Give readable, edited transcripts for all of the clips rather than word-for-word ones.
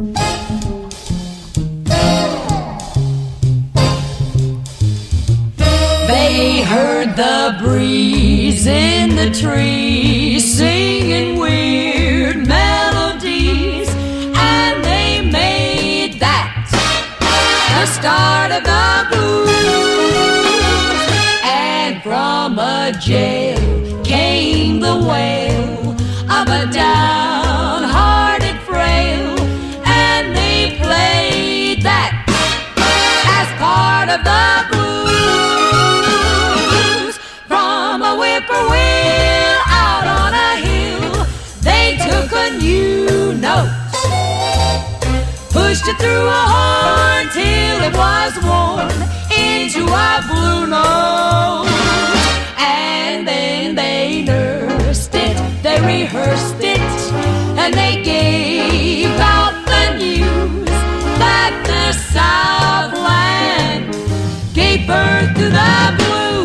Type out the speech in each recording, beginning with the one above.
They heard the breeze in the trees singing weird melodies, and they made that the start of the blues. And from a jail came the wail of a downhearted frail, and they played that as part of the blues. From a whippoorwill out on a hill, they took a new note, pushed it through a horn till it was worn into a blue note. And then they nursed it, they rehearsed it, and they gave out the news that the Southland gave birth to the blues.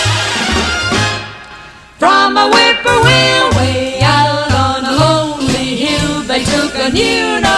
From a whippoorwill way out on a lonely hill, they took a new note,